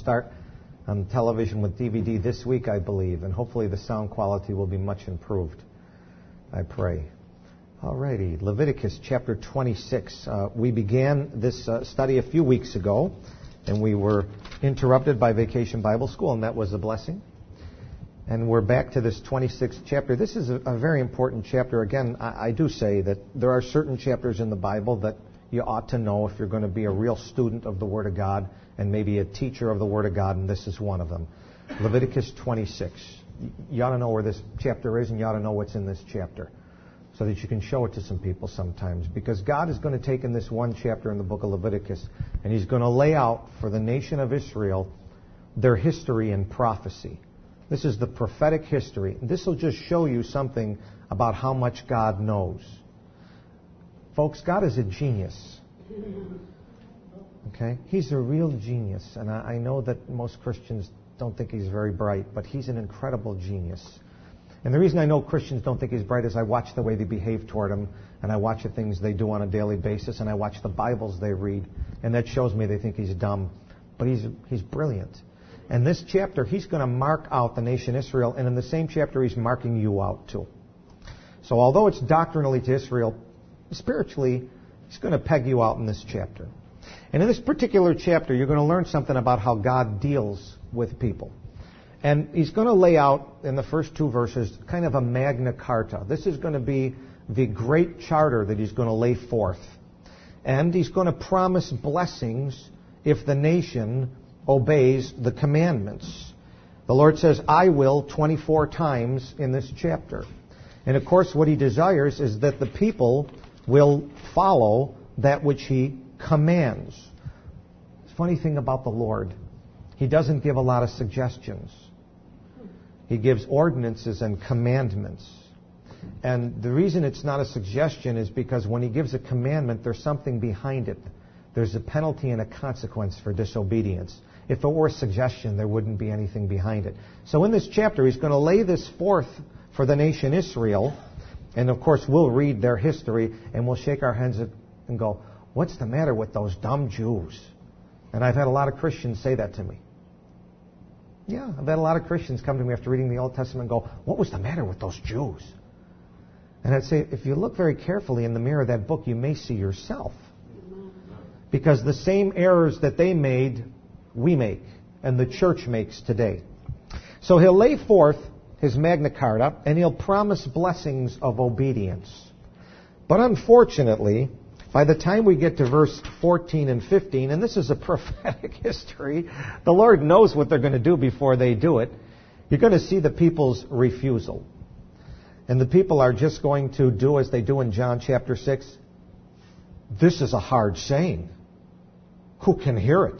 start on television with DVD this week, I believe, and hopefully the sound quality will be much improved. I pray. Alrighty, Leviticus chapter 26. We began this study a few weeks ago, and we were interrupted by Vacation Bible School, and that was a blessing. And we're back to this 26th chapter. This is a very important chapter. Again, I do say that there are certain chapters in the Bible that you ought to know if you're going to be a real student of the Word of God and maybe a teacher of the Word of God, and this is one of them. Leviticus 26. You ought to know where this chapter is, and you ought to know what's in this chapter so that you can show it to some people sometimes. Because God is going to take in this one chapter in the book of Leviticus, and He's going to lay out for the nation of Israel their history and prophecy. This is the prophetic history. This will just show you something about how much God knows. Folks, God is a genius. Okay? He's a real genius. And I know that most Christians don't think He's very bright, but He's an incredible genius. And the reason I know Christians don't think He's bright is I watch the way they behave toward Him, and I watch the things they do on a daily basis, and I watch the Bibles they read, and that shows me they think He's dumb. But He's brilliant. And this chapter, He's going to mark out the nation Israel, and in the same chapter, He's marking you out too. So although it's doctrinally to Israel, spiritually, He's going to peg you out in this chapter. And in this particular chapter, you're going to learn something about how God deals with people. And He's going to lay out, in the first two verses, kind of a Magna Carta. This is going to be the great charter that He's going to lay forth. And He's going to promise blessings if the nation obeys the commandments. The Lord says, I will 24 times in this chapter. And of course, what He desires is that the people will follow that which He commands. The funny thing about the Lord, He doesn't give a lot of suggestions. He gives ordinances and commandments. And the reason it's not a suggestion is because when He gives a commandment, there's something behind it. There's a penalty and a consequence for disobedience. If it were a suggestion, there wouldn't be anything behind it. So in this chapter, He's going to lay this forth for the nation Israel. And of course, we'll read their history and we'll shake our heads and go, what's the matter with those dumb Jews? And I've had a lot of Christians say that to me. Yeah, I've had a lot of Christians come to me after reading the Old Testament and go, what was the matter with those Jews? And I'd say, if you look very carefully in the mirror of that book, you may see yourself. Because the same errors that they made, we make, and the church makes today. So He'll lay forth His Magna Carta, and He'll promise blessings of obedience. But unfortunately, by the time we get to verse 14 and 15, and this is a prophetic history, the Lord knows what they're going to do before they do it, you're going to see the people's refusal. And the people are just going to do as they do in John chapter 6. This is a hard saying. Who can hear it?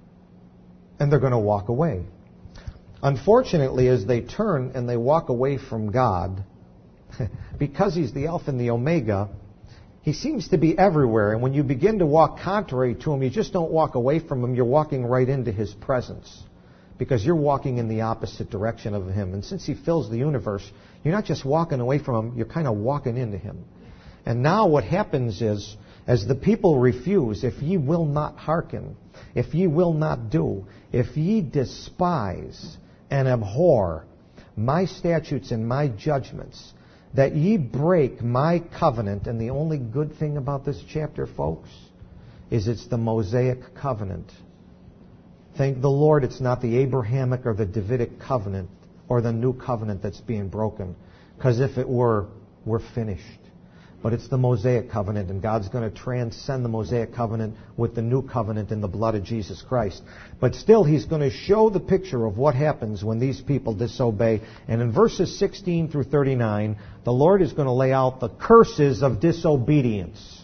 And they're going to walk away. Unfortunately, as they turn and they walk away from God, because He's the Alpha and the Omega, He seems to be everywhere. And when you begin to walk contrary to Him, you just don't walk away from Him. You're walking right into His presence because you're walking in the opposite direction of Him. And since He fills the universe, you're not just walking away from Him, you're kind of walking into Him. And now what happens is, as the people refuse, if ye will not hearken, if ye will not do, if ye despise and abhor my statutes and my judgments, that ye break my covenant. And the only good thing about this chapter, folks, is it's the Mosaic covenant. Thank the Lord it's not the Abrahamic or the Davidic covenant or the new covenant that's being broken. Because if it were, we're finished. But it's the Mosaic covenant, and God's going to transcend the Mosaic covenant with the new covenant in the blood of Jesus Christ. But still, He's going to show the picture of what happens when these people disobey. And in verses 16 through 39, the Lord is going to lay out the curses of disobedience.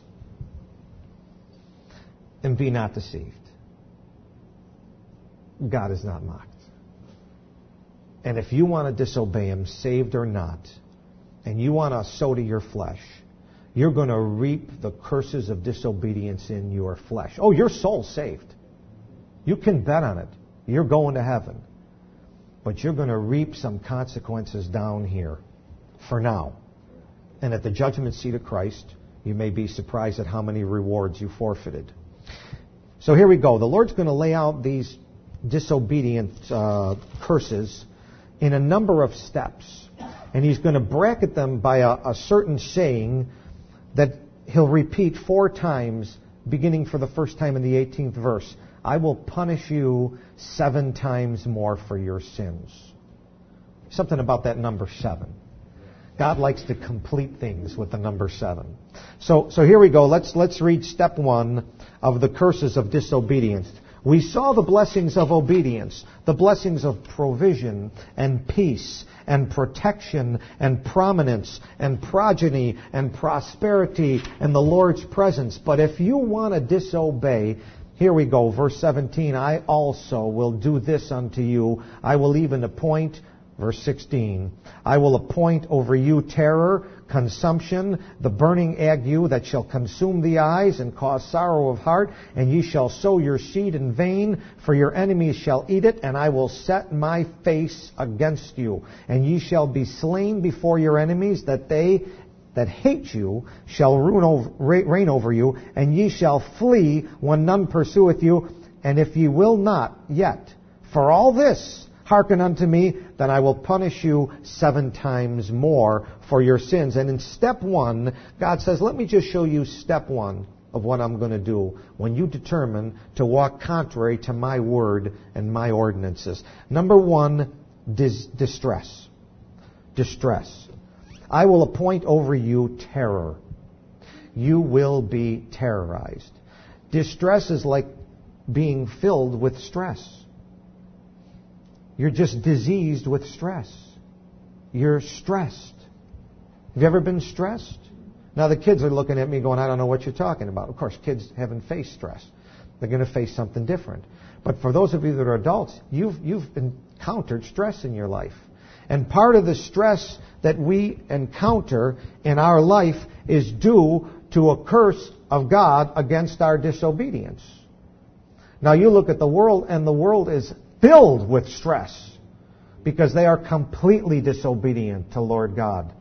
And be not deceived. God is not mocked. And if you want to disobey Him, saved or not, and you want to sow to your flesh, you're going to reap the curses of disobedience in your flesh. Oh, your soul's saved. You can bet on it. You're going to heaven. But you're going to reap some consequences down here for now. And at the judgment seat of Christ, you may be surprised at how many rewards you forfeited. So here we go. The Lord's going to lay out these disobedient curses in a number of steps. And he's going to bracket them by a certain saying that he'll repeat 4 times, beginning for the first time in the 18th verse. I will punish you 7 times more for your sins. Something about that number 7. God likes to complete things with the number 7. So here we go. Let's read step 1 of the curses of disobedience. We saw the blessings of obedience, the blessings of provision and peace and protection and prominence and progeny and prosperity and the Lord's presence. But if you want to disobey, here we go, verse 17, I also will do this unto you. I will even appoint, verse 16, I will appoint over you terror, consumption, the burning ague that shall consume the eyes and cause sorrow of heart, and ye shall sow your seed in vain, for your enemies shall eat it, and I will set my face against you. And ye shall be slain before your enemies, that they that hate you shall reign over you, and ye shall flee when none pursueth you. And if ye will not yet, for all this, hearken unto me, then I will punish you 7 times more for your sins. And in step 1, God says, let me just show you step 1 of what I'm going to do when you determine to walk contrary to my word and my ordinances. Number 1, distress. Distress. I will appoint over you terror. You will be terrorized. Distress is like being filled with stress. You're just diseased with stress. You're stressed. Have you ever been stressed? Now the kids are looking at me going, I don't know what you're talking about. Of course, kids haven't faced stress. They're going to face something different. But for those of you that are adults, you've encountered stress in your life. And part of the stress that we encounter in our life is due to a curse of God against our disobedience. Now you look at the world, and the world is filled with stress because they are completely disobedient to Lord God.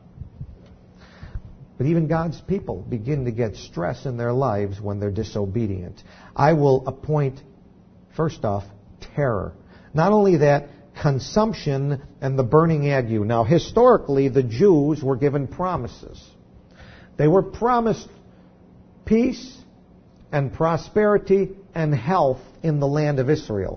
But even God's people begin to get stress in their lives when they're disobedient. I will appoint, first off, terror. Not only that, consumption and the burning ague. Now, historically, the Jews were given promises. They were promised peace and prosperity and health in the land of Israel.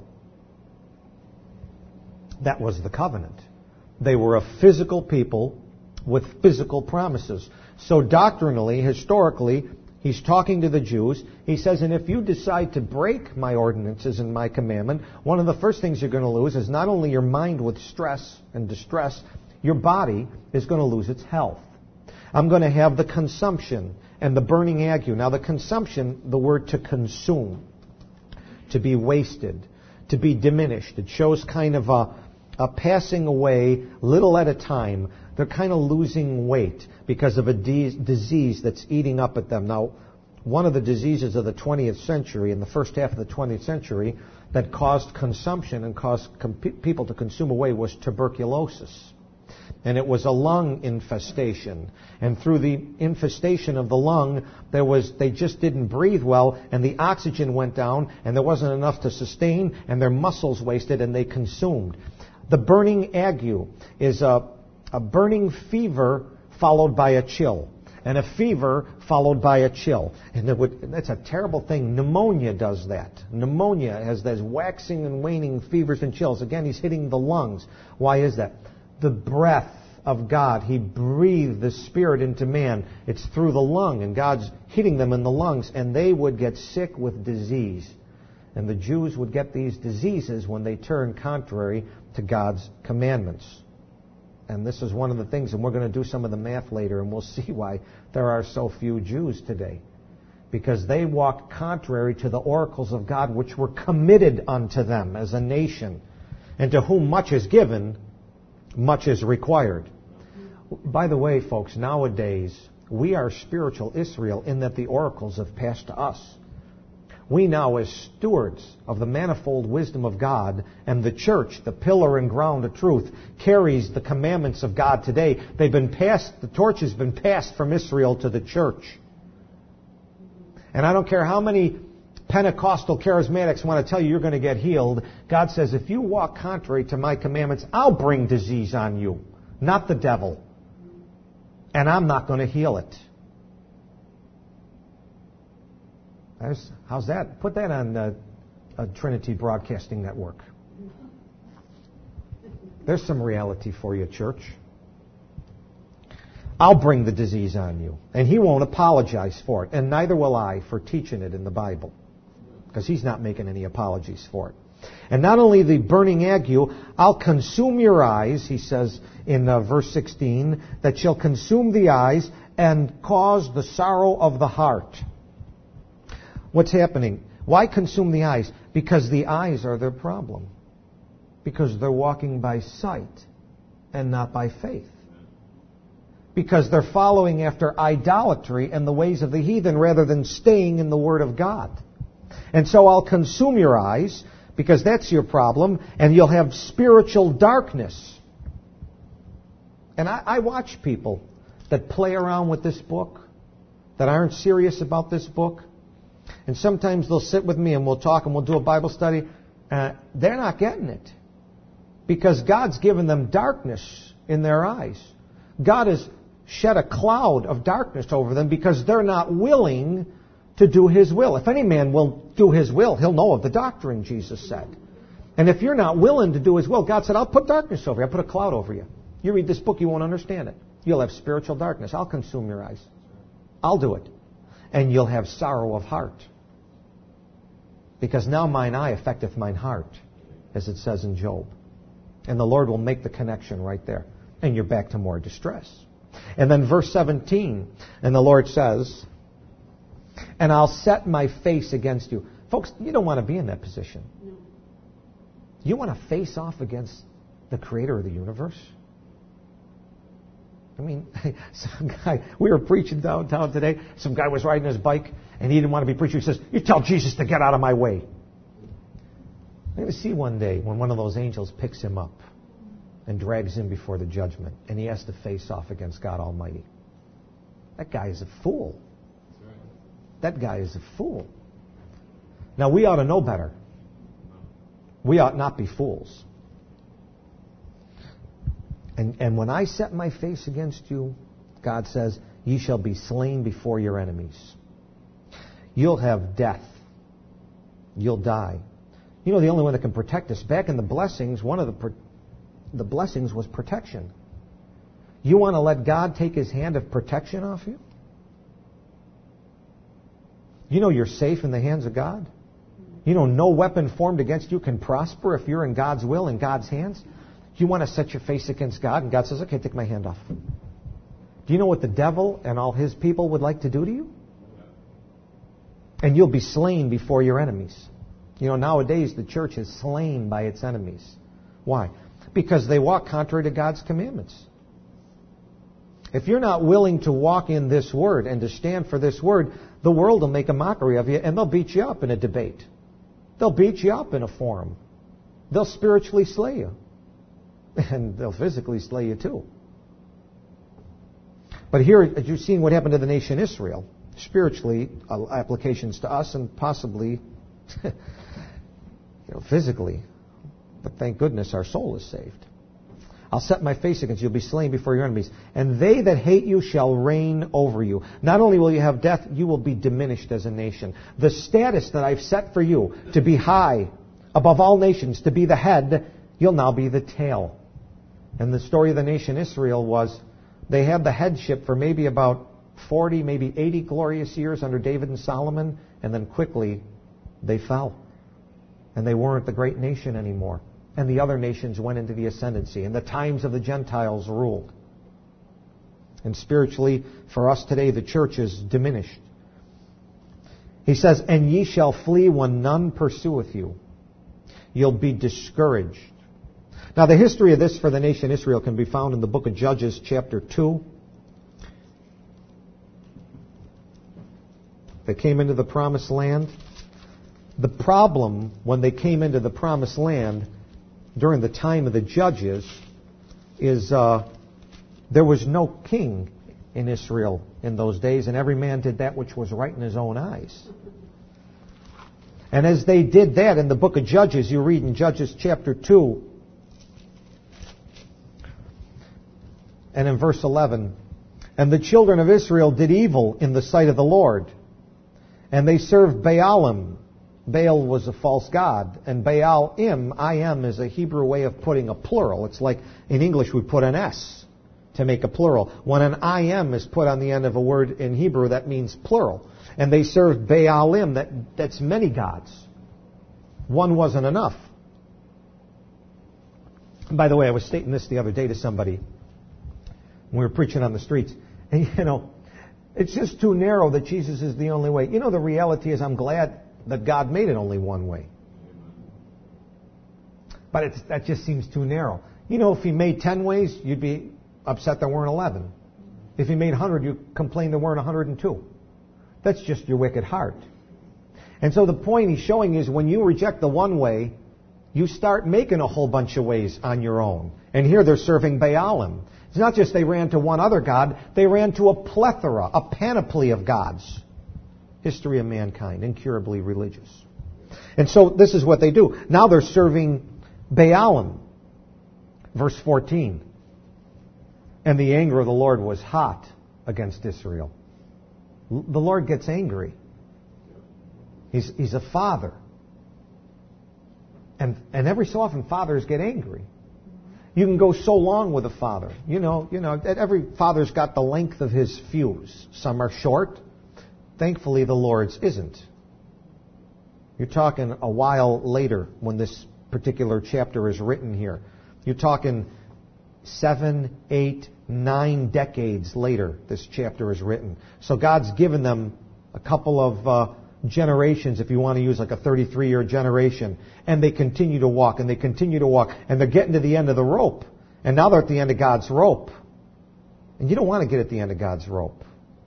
That was the covenant. They were a physical people with physical promises. So doctrinally, historically, he's talking to the Jews. He says, and if you decide to break my ordinances and my commandment, one of the first things you're going to lose is not only your mind with stress and distress, your body is going to lose its health. I'm going to have the consumption and the burning ague. Now the consumption, the word to consume, to be wasted, to be diminished. It shows kind of a passing away little at a time. They're kind of losing weight because of a disease that's eating up at them. Now, one of the diseases of the 20th century, in the first half of the 20th century, that caused consumption and caused people to consume away was tuberculosis. And it was a lung infestation. And through the infestation of the lung, they just didn't breathe well, and the oxygen went down, and there wasn't enough to sustain, and their muscles wasted, and they consumed. The burning ague is a burning fever followed by a chill, and a fever followed by a chill. And that's a terrible thing. Pneumonia does that. Pneumonia has those waxing and waning fevers and chills. Again, he's hitting the lungs. Why is that? The breath of God. He breathed the Spirit into man. It's through the lung, and God's hitting them in the lungs, and they would get sick with disease. And the Jews would get these diseases when they turned contrary to God's commandments. And this is one of the things, and we're going to do some of the math later, and we'll see why there are so few Jews today. Because they walked contrary to the oracles of God, which were committed unto them as a nation. And to whom much is given, much is required. By the way, folks, nowadays, we are spiritual Israel in that the oracles have passed to us. We now, as stewards of the manifold wisdom of God, and the church, the pillar and ground of truth, carries the commandments of God today. They've been passed, the torch has been passed from Israel to the church. And I don't care how many Pentecostal charismatics want to tell you you're going to get healed. God says, if you walk contrary to my commandments, I'll bring disease on you, not the devil. And I'm not going to heal it. How's that? Put that on a Trinity Broadcasting Network. There's some reality for you, church. I'll bring the disease on you. And he won't apologize for it. And neither will I for teaching it in the Bible. Because he's not making any apologies for it. And not only the burning ague, I'll consume your eyes, he says in verse 16, that shall consume the eyes and cause the sorrow of the heart. What's happening? Why consume the eyes? Because the eyes are their problem. Because they're walking by sight and not by faith. Because they're following after idolatry and the ways of the heathen rather than staying in the Word of God. And so I'll consume your eyes, because that's your problem, and you'll have spiritual darkness. And I watch people that play around with this book, that aren't serious about this book. And sometimes they'll sit with me and we'll talk and we'll do a Bible study. They're not getting it. Because God's given them darkness in their eyes. God has shed a cloud of darkness over them because they're not willing to do His will. If any man will do His will, he'll know of the doctrine, Jesus said. And if you're not willing to do His will, God said, I'll put darkness over you. I'll put a cloud over you. You read this book, you won't understand it. You'll have spiritual darkness. I'll consume your eyes. I'll do it. And you'll have sorrow of heart. Because now mine eye affecteth mine heart, as it says in Job. And the Lord will make the connection right there. And you're back to more distress. And then verse 17, and the Lord says, and I'll set my face against you. Folks, you don't want to be in that position. No. You want to face off against the Creator of the universe? I mean, some guy, we were preaching downtown today. Some guy was riding his bike, and he didn't want to be preaching. He says, you tell Jesus to get out of my way. I'm going to see one day when one of those angels picks him up and drags him before the judgment, and he has to face off against God Almighty. That guy is a fool. That guy is a fool. Now, we ought to know better. We ought not be fools. And when I set my face against you, God says, ye shall be slain before your enemies. You'll have death. You'll die. You know, the only one that can protect us, back in the blessings, one of the blessings was protection. You want to let God take His hand of protection off you? You know you're safe in the hands of God? You know no weapon formed against you can prosper if you're in God's will, in God's hands? You want to set your face against God, and God says, okay, take my hand off. Do you know what the devil and all his people would like to do to you? And you'll be slain before your enemies. You know, nowadays the church is slain by its enemies. Why? Because they walk contrary to God's commandments. If you're not willing to walk in this Word and to stand for this Word, the world will make a mockery of you, and they'll beat you up in a debate. They'll beat you up in a forum. They'll spiritually slay you. And they'll physically slay you too. But here, you've seen what happened to the nation Israel. Spiritually, applications to us, and possibly physically. But thank goodness our soul is saved. I'll set my face against you. You'll be slain before your enemies. And they that hate you shall reign over you. Not only will you have death, you will be diminished as a nation. The status that I've set for you, to be high above all nations, to be the head, you'll now be the tail. And the story of the nation Israel was, they had the headship for maybe about 40, maybe 80 glorious years under David and Solomon, and then quickly they fell. And they weren't the great nation anymore. And the other nations went into the ascendancy, and the times of the Gentiles ruled. And spiritually, for us today, the church is diminished. He says, and ye shall flee when none pursueth you. You'll be discouraged. Now, the history of this for the nation Israel can be found in the book of Judges, chapter 2. They came into the promised land. The problem when they came into the promised land during the time of the judges is there was no king in Israel in those days, and every man did that which was right in his own eyes. And as they did that in the book of Judges, you read in Judges chapter 2 and in verse 11, and the children of Israel did evil in the sight of the Lord, and they served Baalim. Baal was a false god, and Baal-im, I-M, is a Hebrew way of putting a plural. It's like in English we put an S to make a plural. When an I-M is put on the end of a word in Hebrew, that means plural. And they served Baalim, that's many gods. One wasn't enough. And by the way, I was stating this the other day to somebody when we were preaching on the streets. And it's just too narrow that Jesus is the only way. The reality is I'm glad that God made it only one way. But that just seems too narrow. If He made 10 ways, you'd be upset there weren't 11. If He made 100, you'd complain there weren't 102. That's just your wicked heart. And so the point He's showing is when you reject the one way, you start making a whole bunch of ways on your own. And here they're serving Baalim. It's not just they ran to one other god, they ran to a plethora, a panoply of gods. History of mankind, incurably religious. And so this is what they do. Now they're serving Baalim. Verse 14. And the anger of the Lord was hot against Israel. The Lord gets angry. He's a father. And every so often fathers get angry. You can go so long with a father. Every father's got the length of his fuse. Some are short. Thankfully, the Lord's isn't. You're talking a while later when this particular chapter is written here. You're talking 7, 8, 9 decades later this chapter is written. So God's given them a couple of generations, if you want to use like a 33-year generation, and they continue to walk, and they continue to walk, and they're getting to the end of the rope. And now they're at the end of God's rope. And you don't want to get at the end of God's rope.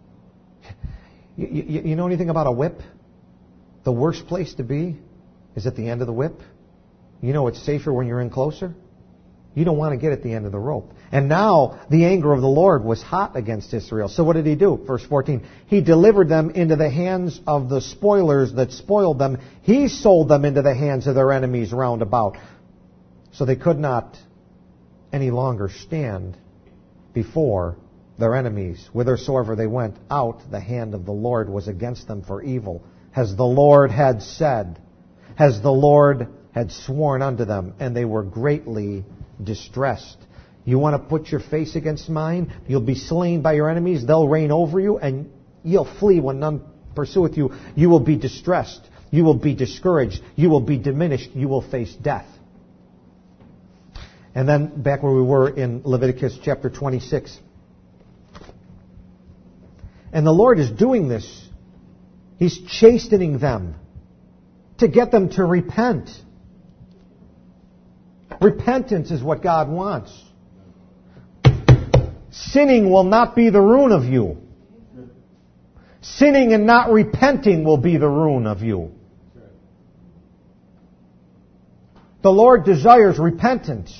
You know anything about a whip? The worst place to be is at the end of the whip. It's safer when you're in closer. You don't want to get at the end of the rope. And now the anger of the Lord was hot against Israel. So what did He do? Verse 14. He delivered them into the hands of the spoilers that spoiled them. He sold them into the hands of their enemies round about. So they could not any longer stand before their enemies. Whithersoever they went out, the hand of the Lord was against them for evil. As the Lord had said, as the Lord had sworn unto them, and they were greatly distressed. You want to put your face against mine? You'll be slain by your enemies. They'll reign over you, and you'll flee when none pursueth you. You will be distressed. You will be discouraged. You will be diminished. You will face death. And then back where we were in Leviticus chapter 26. And the Lord is doing this. He's chastening them to get them to repent. Repentance is what God wants. Sinning will not be the ruin of you. Sinning and not repenting will be the ruin of you. The Lord desires repentance.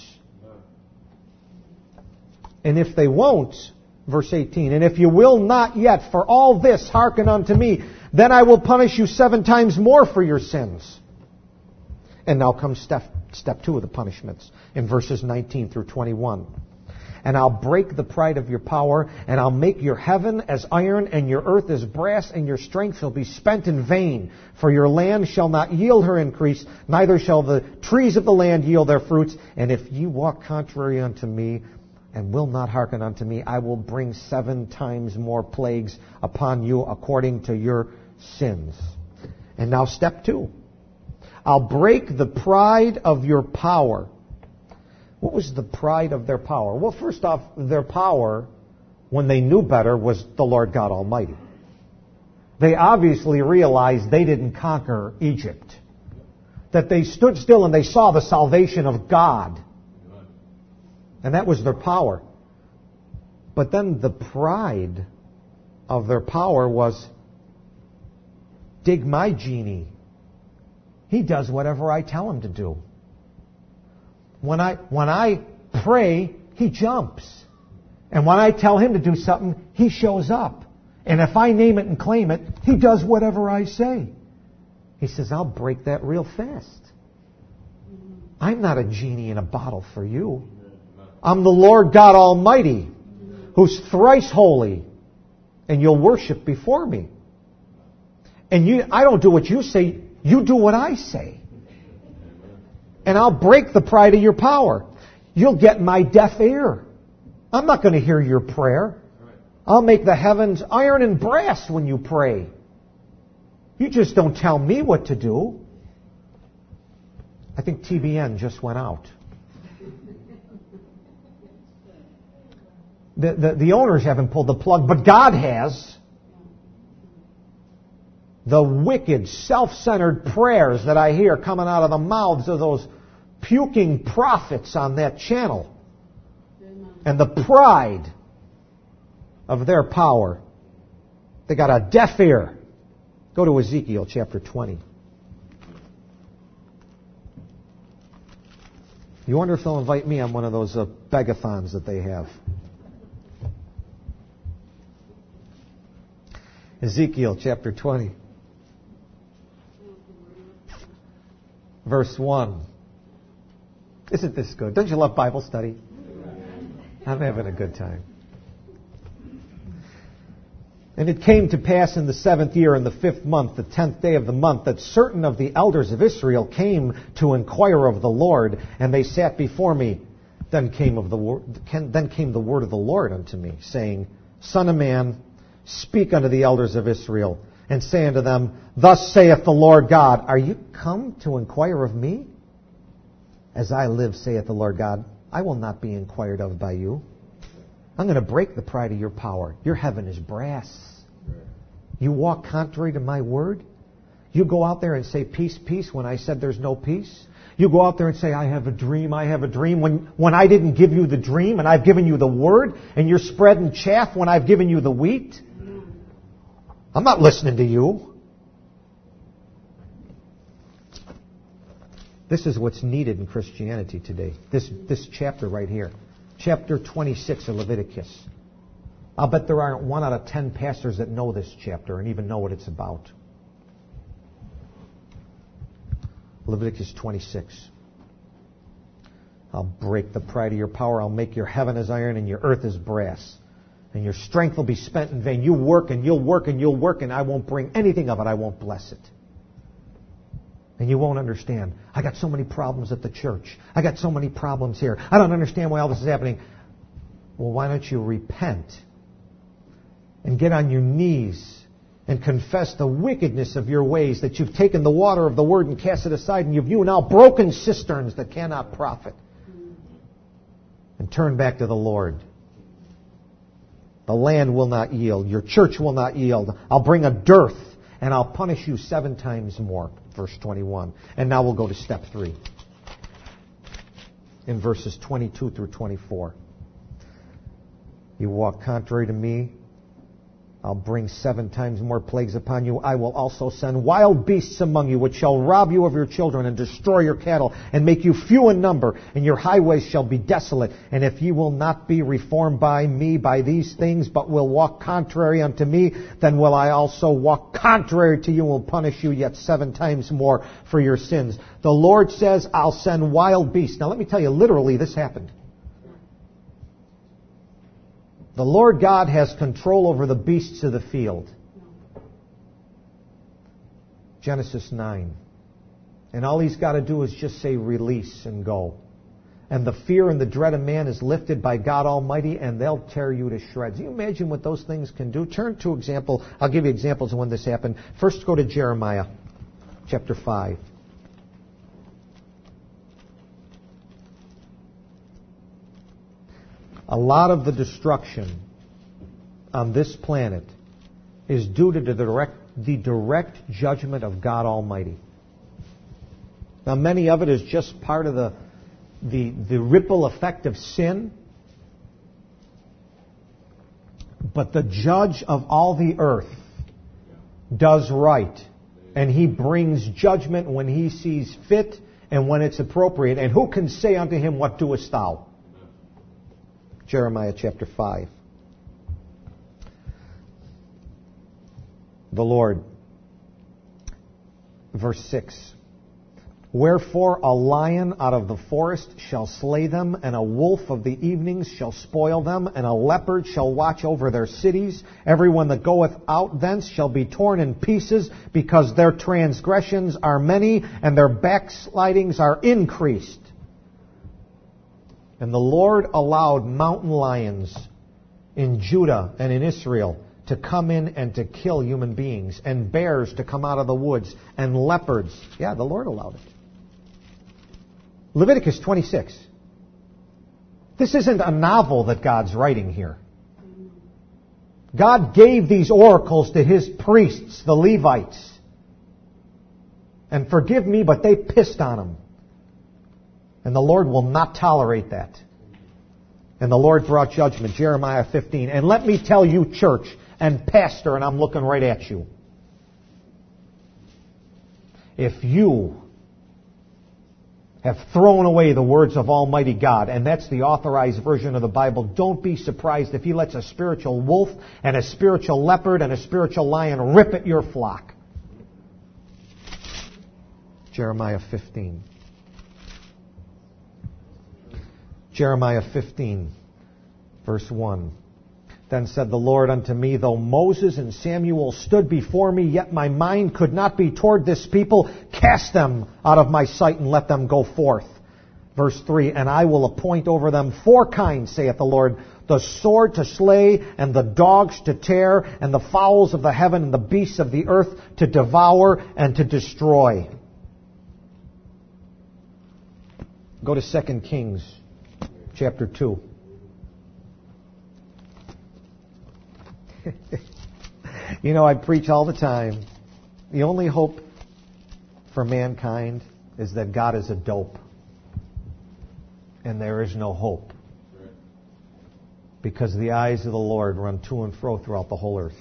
And if they won't, verse 18, and if you will not yet for all this hearken unto me, then I will punish you 7 times more for your sins. And now comes step 2 of the punishments in verses 19 through 21. And I'll break the pride of your power, and I'll make your heaven as iron, and your earth as brass, and your strength shall be spent in vain. For your land shall not yield her increase, neither shall the trees of the land yield their fruits. And if ye walk contrary unto me, and will not hearken unto me, I will bring 7 times more plagues upon you according to your sins. And now step 2. I'll break the pride of your power. What was the pride of their power? Well, first off, their power, when they knew better, was the Lord God Almighty. They obviously realized they didn't conquer Egypt. That they stood still and they saw the salvation of God. And that was their power. But then the pride of their power was, dig my genie. He does whatever I tell him to do. When I pray, he jumps. And when I tell him to do something, he shows up. And if I name it and claim it, he does whatever I say. He says, I'll break that real fast. I'm not a genie in a bottle for you. I'm the Lord God Almighty, who's thrice holy, and you'll worship before me. And I don't do what you say, you do what I say. And I'll break the pride of your power. You'll get my deaf ear. I'm not going to hear your prayer. I'll make the heavens iron and brass when you pray. You just don't tell me what to do. I think TBN just went out. The owners haven't pulled the plug, but God has. The wicked, self-centered prayers that I hear coming out of the mouths of those puking prophets on that channel, and the pride of their power. They got a deaf ear. Go to Ezekiel chapter 20. You wonder if they'll invite me on one of those begathons that they have. Ezekiel chapter 20. Verse 1. Isn't this good? Don't you love Bible study? I'm having a good time. And it came to pass in the 7th year, in the 5th month, the 10th day of the month, that certain of the elders of Israel came to inquire of the Lord, and they sat before me. Then came the word of the Lord unto me, saying, Son of man, speak unto the elders of Israel, and say unto them, Thus saith the Lord God, Are you come to inquire of me? As I live, saith the Lord God, I will not be inquired of by you. I'm going to break the pride of your power. Your heaven is brass. You walk contrary to my word. You go out there and say, peace, peace, when I said there's no peace. You go out there and say, I have a dream, I have a dream, when I didn't give you the dream and I've given you the word, and you're spreading chaff when I've given you the wheat. I'm not listening to you. This is what's needed in Christianity today. This chapter right here. Chapter 26 of Leviticus. I'll bet there aren't 1 out of 10 pastors that know this chapter and even know what it's about. Leviticus 26. I'll break the pride of your power. I'll make your heaven as iron and your earth as brass. And your strength will be spent in vain. You work and you'll work and you'll work, and I won't bring anything of it. I won't bless it. And you won't understand. I got so many problems at the church. I got so many problems here. I don't understand why all this is happening. Well, why don't you repent and get on your knees and confess the wickedness of your ways, that you've taken the water of the word and cast it aside, and you've now broken cisterns that cannot profit, and turn back to the Lord. The land will not yield. Your church will not yield. I'll bring a dearth, and I'll punish you 7 times more. Verse 21. And now we'll go to step 3. In verses 22 through 24. You walk contrary to me, I'll bring 7 times more plagues upon you. I will also send wild beasts among you, which shall rob you of your children and destroy your cattle and make you few in number, and your highways shall be desolate. And if ye will not be reformed by me by these things, but will walk contrary unto me, then will I also walk contrary to you and will punish you yet 7 times more for your sins. The Lord says, I'll send wild beasts. Now let me tell you, literally this happened. The Lord God has control over the beasts of the field. Genesis 9. And all he's got to do is just say release and go. And the fear and the dread of man is lifted by God Almighty, and they'll tear you to shreds. You imagine what those things can do? Turn to example. I'll give you examples of when this happened. First go to Jeremiah chapter 5. A lot of the destruction on this planet is due to the direct judgment of God Almighty. Now, many of it is just part of the ripple effect of sin. But the judge of all the earth does right. And he brings judgment when he sees fit and when it's appropriate. And who can say unto him, what doest thou? Jeremiah chapter 5. The Lord, Verse 6. Wherefore a lion out of the forest shall slay them, and a wolf of the evenings shall spoil them, and a leopard shall watch over their cities. Everyone that goeth out thence shall be torn in pieces, because their transgressions are many, and their backslidings are increased. And the Lord allowed mountain lions in Judah and in Israel to come in and to kill human beings, and bears to come out of the woods, and leopards. Yeah, the Lord allowed it. Leviticus 26. This isn't a novel that God's writing here. God gave these oracles to His priests, the Levites. And forgive me, but they pissed on them. And the Lord will not tolerate that. And the Lord brought judgment, Jeremiah 15. And let me tell you, church and pastor, and I'm looking right at you, if you have thrown away the words of Almighty God, and that's the authorized version of the Bible, don't be surprised if He lets a spiritual wolf and a spiritual leopard and a spiritual lion rip at your flock. Jeremiah 15. Jeremiah 15, verse 1. Then said the Lord unto me, though Moses and Samuel stood before me, yet my mind could not be toward this people. Cast them out of my sight and let them go forth. Verse 3, and I will appoint over them 4 kinds, saith the Lord, the sword to slay, and the dogs to tear, and the fowls of the heaven, and the beasts of the earth to devour and to destroy. Go to 2 Kings, chapter 2. You know, I preach all the time. The only hope for mankind is that God is a dope. And there is no hope. Because the eyes of the Lord run to and fro throughout the whole earth,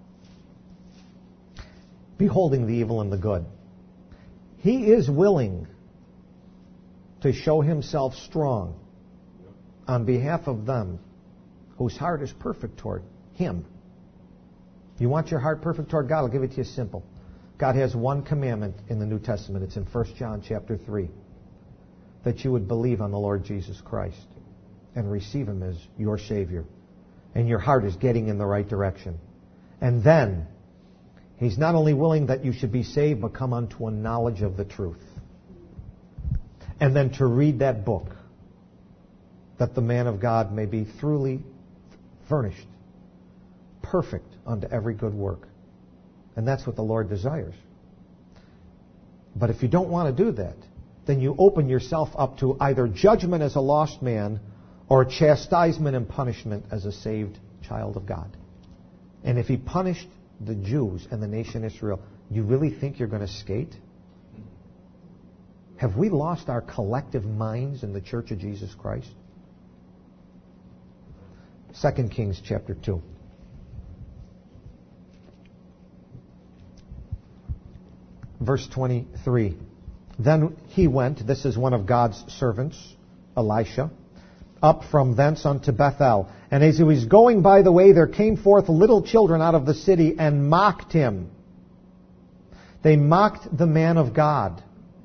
beholding the evil and the good. He is willing to show Himself strong on behalf of them whose heart is perfect toward Him. You want your heart perfect toward God? I'll give it to you simple. God has one commandment in the New Testament. It's in 1 John chapter 3. That you would believe on the Lord Jesus Christ and receive Him as your Savior. And your heart is getting in the right direction. And then, He's not only willing that you should be saved, but come unto a knowledge of the truth. And then to read that book, that the man of God may be truly furnished, perfect unto every good work. And that's what the Lord desires. But if you don't want to do that, then you open yourself up to either judgment as a lost man or chastisement and punishment as a saved child of God. And if He punished the Jews and the nation Israel, you really think you're going to skate? Have we lost our collective minds in the Church of Jesus Christ? 2 Kings chapter 2. Verse 23. Then he went, this is one of God's servants, Elisha, up from thence unto Bethel. And as he was going by the way, there came forth little children out of the city and mocked him. They mocked the man of God.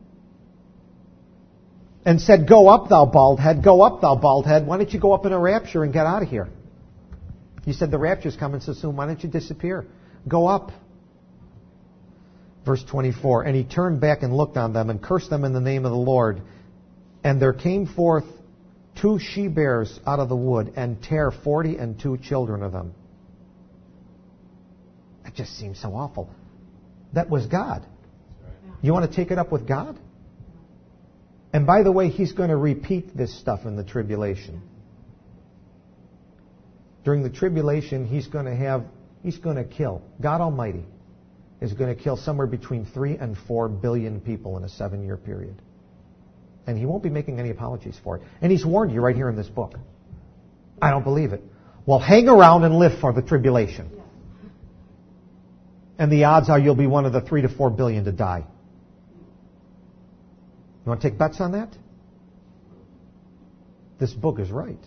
And said, go up, thou bald head, go up, thou bald head. Why don't you go up in a rapture and get out of here? You said the rapture's coming so soon. Why don't you disappear? Go up. Verse 24, and he turned back and looked on them and cursed them in the name of the Lord. And there came forth 2 she-bears out of the wood and tare 42 children of them. That just seems so awful. That was God. You want to take it up with God? And by the way, He's going to repeat this stuff in the tribulation. During the tribulation, He's going to kill. God Almighty is going to kill somewhere between 3 and 4 billion people in a 7-year period. And He won't be making any apologies for it. And He's warned you right here in this book. I don't believe it. Well, hang around and live for the tribulation. And the odds are you'll be one of the 3 to 4 billion to die. You want to take bets on that? This book is right.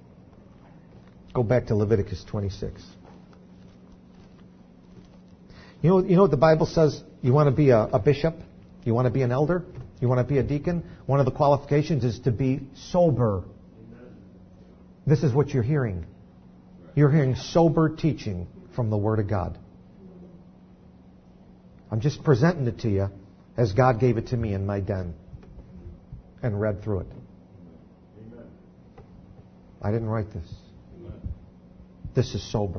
Go back to Leviticus 26. You know what the Bible says? You want to be a bishop? You want to be an elder? You want to be a deacon? One of the qualifications is to be sober. This is what you're hearing. You're hearing sober teaching from the Word of God. I'm just presenting it to you as God gave it to me in my den and read through it. I didn't write this. This is sober.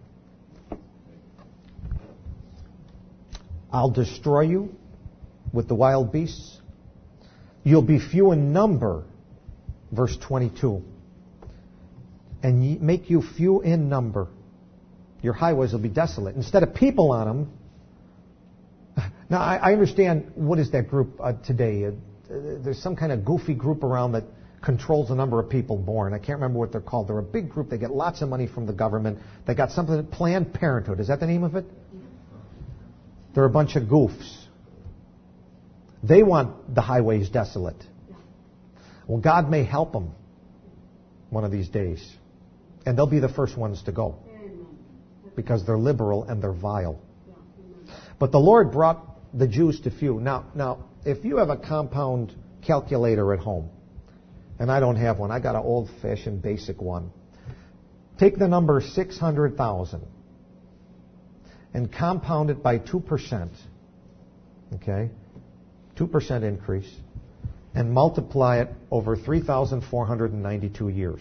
I'll destroy you with the wild beasts. You'll be few in number, verse 22. And make you few in number. Your highways will be desolate. Instead of people on them. Now, I understand, what is that group today? There's some kind of goofy group around that controls the number of people born. I can't remember what they're called. They're a big group. They get lots of money from the government. They got something, Planned Parenthood. Is that the name of it? They're a bunch of goofs. They want the highways desolate. Well, God may help them one of these days. And they'll be the first ones to go. Because they're liberal and they're vile. But the Lord brought the Jews to few. Now, if you have a compound calculator at home, and I don't have one, I got an old-fashioned basic one. Take the number 600,000 and compound it by 2%. Okay? 2% increase. And multiply it over 3,492 years.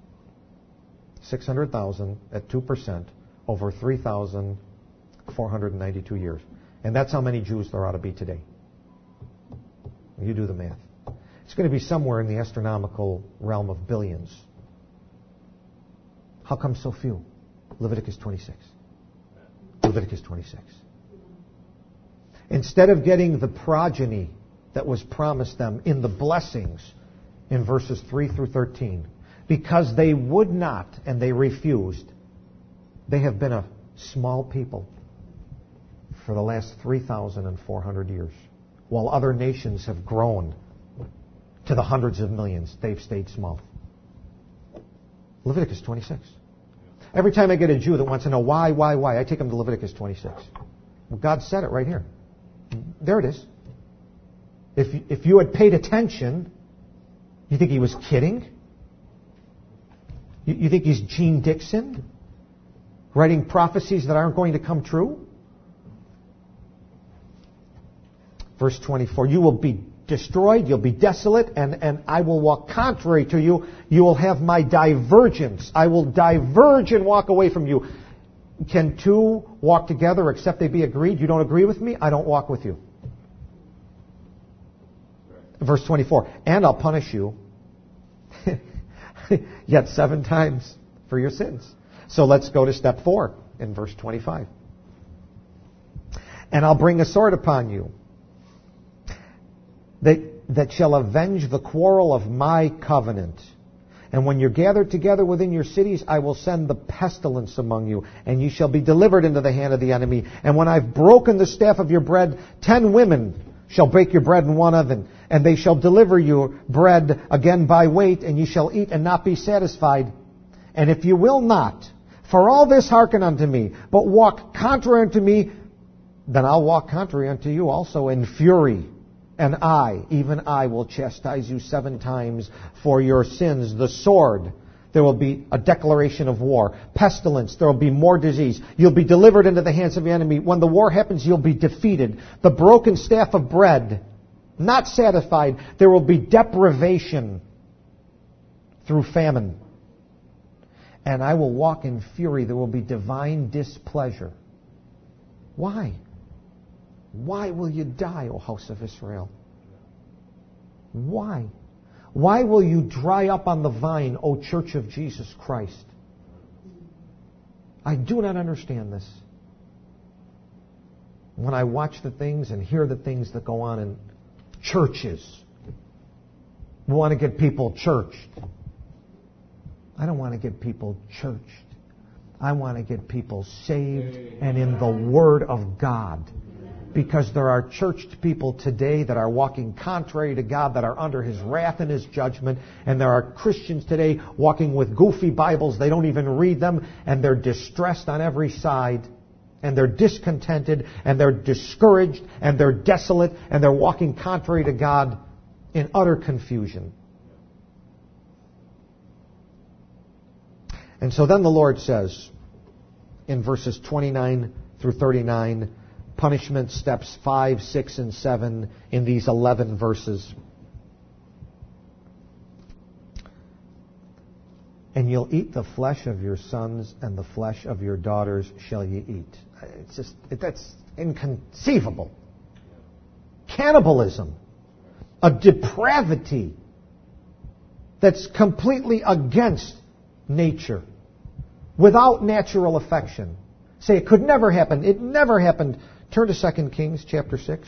600,000 at 2% over 3,492 years. And that's how many Jews there ought to be today. You do the math. It's going to be somewhere in the astronomical realm of billions. How come so few? Leviticus 26. Leviticus 26. Instead of getting the progeny that was promised them in the blessings in verses 3 through 13, because they would not and they refused, they have been a small people for the last 3,400 years. While other nations have grown to the hundreds of millions, they've stayed small. Leviticus 26. Every time I get a Jew that wants to know why, I take them to Leviticus 26. Well, God said it right here. There it is. If you had paid attention, you think he was kidding? You think he's Gene Dixon? Writing prophecies that aren't going to come true? Verse 24, you will be destroyed, you'll be desolate, and I will walk contrary to you. You will have my divergence. I will diverge and walk away from you. Can two walk together except they be agreed? You don't agree with me? I don't walk with you. Verse 24, and I'll punish you yet 7 times for your sins. So let's go to step 4 in verse 25. And I'll bring a sword upon you that shall avenge the quarrel of my covenant. And when you're gathered together within your cities, I will send the pestilence among you, and you shall be delivered into the hand of the enemy. And when I've broken the staff of your bread, 10 women shall break your bread in one oven, and they shall deliver your bread again by weight, and you shall eat and not be satisfied. And if you will not, for all this hearken unto me, but walk contrary unto me, then I'll walk contrary unto you also in fury. And I, even I, will chastise you 7 times for your sins. The sword, there will be a declaration of war. Pestilence, there will be more disease. You'll be delivered into the hands of the enemy. When the war happens, you'll be defeated. The broken staff of bread, not satisfied. There will be deprivation through famine. And I will walk in fury. There will be divine displeasure. Why? Why will you die, O house of Israel? Why? Why will you dry up on the vine, O church of Jesus Christ? I do not understand this. When I watch the things and hear the things that go on in churches, we want to get people churched. I don't want to get people churched. I want to get people saved and in the Word of God. Because there are churched people today that are walking contrary to God, that are under His wrath and His judgment. And there are Christians today walking with goofy Bibles. They don't even read them. And they're distressed on every side. and they're discontented, and they're discouraged, and they're desolate, and they're walking contrary to God in utter confusion. And so then the Lord says, in verses 29 through 39, punishment steps 5, 6, and 7 in these 11 verses. And you'll eat the flesh of your sons, and the flesh of your daughters shall ye eat. That's inconceivable. Cannibalism. A depravity that's completely against nature. Without natural affection. Say it could never happen. It never happened. Turn to 2 Kings chapter 6.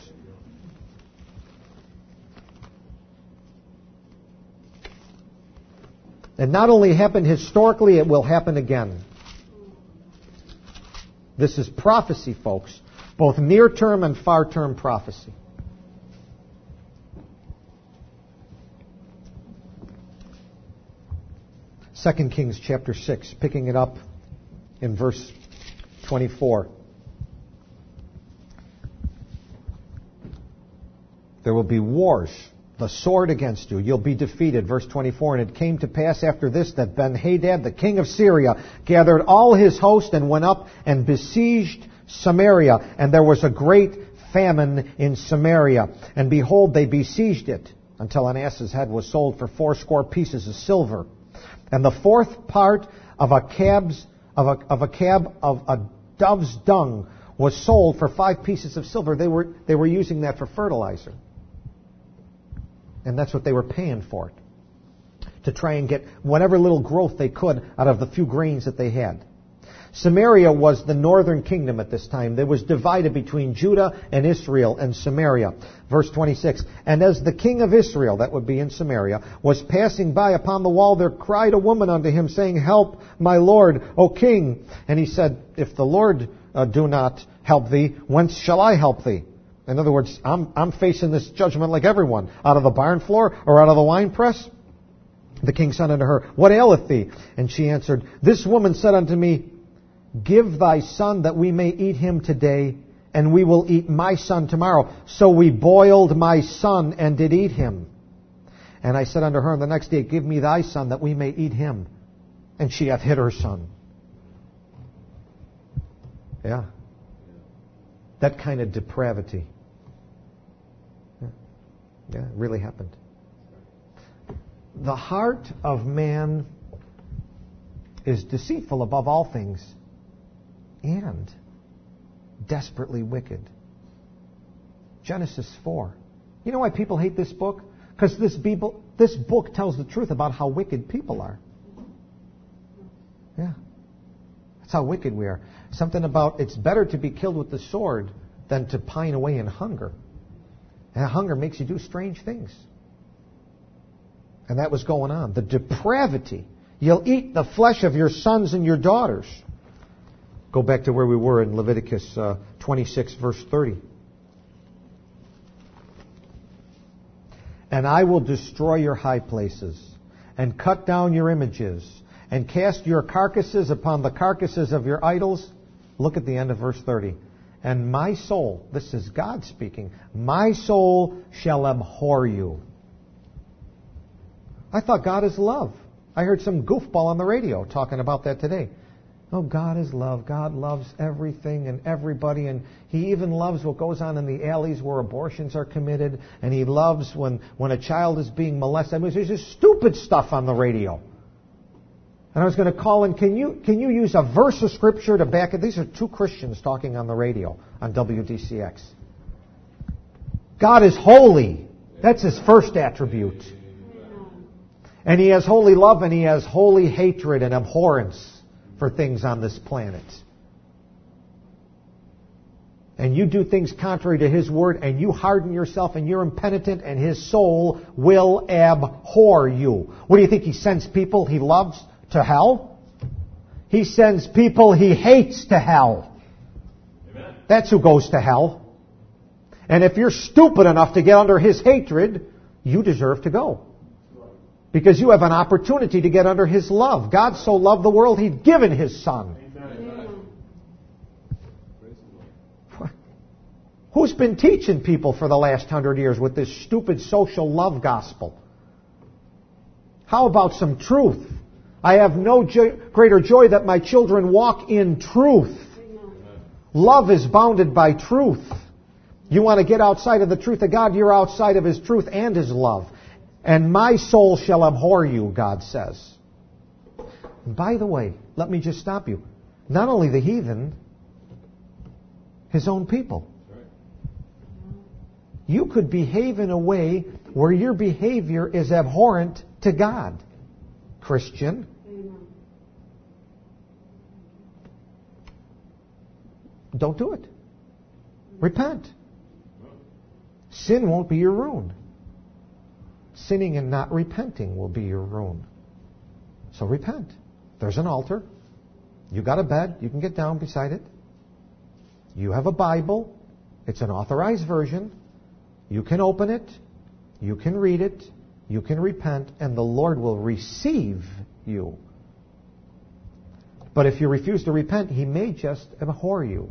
It not only happened historically, it will happen again. This is prophecy, folks. Both near-term and far-term prophecy. Second Kings chapter 6, picking it up in verse 24. There will be wars, the sword against you. You'll be defeated. Verse 24, and it came to pass after this that Ben-Hadad, the king of Syria, gathered all his host and went up and besieged Samaria. And there was a great famine in Samaria. And behold, they besieged it until an ass's head was sold for 80 pieces of silver. And the fourth part of a cab of a dove's dung was sold for 5 pieces of silver. They were using that for fertilizer. And that's what they were paying for it. To try and get whatever little growth they could out of the few grains that they had. Samaria was the northern kingdom at this time. There was divided between Judah and Israel and Samaria. Verse 26, and as the king of Israel, that would be in Samaria, was passing by upon the wall, there cried a woman unto him, saying, help, my Lord, O king. And he said, if the Lord do not help thee, whence shall I help thee? In other words, I'm facing this judgment like everyone. Out of the barn floor or out of the winepress? The king said unto her, what aileth thee? And she answered, this woman said unto me, give thy son that we may eat him today, and we will eat my son tomorrow. So we boiled my son and did eat him. And I said unto her on the next day, give me thy son that we may eat him. And she hath hid her son. Yeah. That kind of depravity. Yeah, it really happened. The heart of man is deceitful above all things and desperately wicked. Genesis 4. You know why people hate this book? Because this book tells the truth about how wicked people are. Yeah. That's how wicked we are. Something about it's better to be killed with the sword than to pine away in hunger. And hunger makes you do strange things. And that was going on. The depravity. You'll eat the flesh of your sons and your daughters. Go back to where we were in Leviticus 26, verse 30. And I will destroy your high places, and cut down your images, and cast your carcasses upon the carcasses of your idols. Look at the end of verse 30. And my soul, this is God speaking, my soul shall abhor you. I thought God is love. I heard some goofball on the radio talking about that today. Oh, God is love. God loves everything and everybody, and He even loves what goes on in the alleys where abortions are committed, and He loves when a child is being molested. I mean, there's just stupid stuff on the radio. And I was going to call in, can you use a verse of Scripture to back it? These are two Christians talking on the radio on WDCX. God is holy. That's His first attribute. And He has holy love, and He has holy hatred and abhorrence for things on this planet. And you do things contrary to His Word, and you harden yourself, and you're impenitent, and His soul will abhor you. What do you think He sends people He loves to hell? He sends people He hates to hell. Amen. That's who goes to hell. And if you're stupid enough to get under His hatred, you deserve to go. Because you have an opportunity to get under His love. God so loved the world, He'd given His Son. Amen. Who's been teaching people for the last 100 years with this stupid social love gospel? How about some truth? I have no greater joy that my children walk in truth. Love is bounded by truth. You want to get outside of the truth of God, you're outside of His truth and His love. And my soul shall abhor you, God says. And by the way, let me just stop you. Not only the heathen, His own people. You could behave in a way where your behavior is abhorrent to God, Christian. Don't do it. Repent. Sin won't be your ruin. Sinning and not repenting will be your ruin. So repent. There's an altar. You got a bed. You can get down beside it. You have a Bible. It's an authorized version. You can open it. You can read it. You can repent. And the Lord will receive you. But if you refuse to repent, He may just abhor you.